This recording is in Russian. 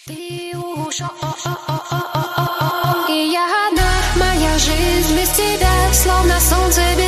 Ты ушел, и я одна, моя жизнь без тебя, словно солнце